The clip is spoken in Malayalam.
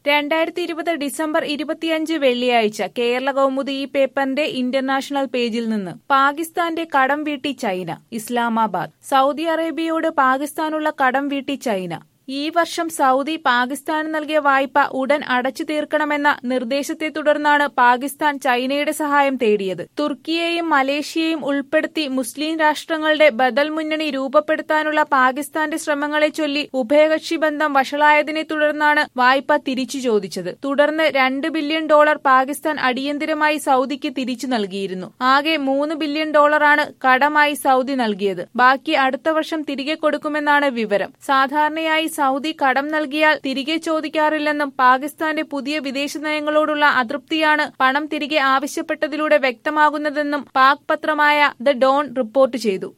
2020 ഡിസംബർ 25 വെള്ളിയാഴ്ച കേരള കൗമുദി ഈ പേപ്പറിന്റെ ഇന്റർനാഷണൽ പേജിൽ നിന്ന് പാകിസ്ഥാന്റെ കടം വീട്ടി ചൈന. ഇസ്ലാമാബാദ്. സൗദി അറേബ്യയോട് പാകിസ്ഥാനുള്ള കടം വീട്ടി ചൈന. ഈ വർഷം സൗദി പാകിസ്ഥാന് നൽകിയ വായ്പ ഉടൻ അടച്ചു തീർക്കണമെന്ന നിർദ്ദേശത്തെ തുടർന്നാണ് പാകിസ്ഥാൻ ചൈനയുടെ സഹായം തേടിയത്. തുർക്കിയെയും മലേഷ്യയെയും ഉൾപ്പെടുത്തി മുസ്ലിം രാഷ്ട്രങ്ങളുടെ ബദൽ മുന്നണി രൂപപ്പെടുത്താനുള്ള പാകിസ്ഥാന്റെ ശ്രമങ്ങളെ ചൊല്ലി ഉഭയകക്ഷി ബന്ധം വഷളായതിനെ തുടർന്നാണ് വായ്പ തിരിച്ചു ചോദിച്ചത്. തുടർന്ന് $2 ബില്യൺ പാകിസ്ഥാൻ അടിയന്തരമായി സൗദിക്ക് തിരിച്ചു നൽകിയിരുന്നു. ആകെ $3 ബില്യൺ കടമായി സൗദി നൽകിയത്. ബാക്കി അടുത്ത വർഷം തിരികെ കൊടുക്കുമെന്നാണ് വിവരം. സാധാരണയായി സൗദി കടം നൽകിയാൽ തിരികെ ചോദിക്കാറില്ലെന്നും പാകിസ്ഥാന്റെ പുതിയ വിദേശ നയങ്ങളോടുള്ള അതൃപ്തിയാണ് പണം തിരികെ ആവശ്യപ്പെട്ടതിലൂടെ വ്യക്തമാകുന്നതെന്നും പാക് പത്രമായ ദ ഡോൺ റിപ്പോർട്ട് ചെയ്തു.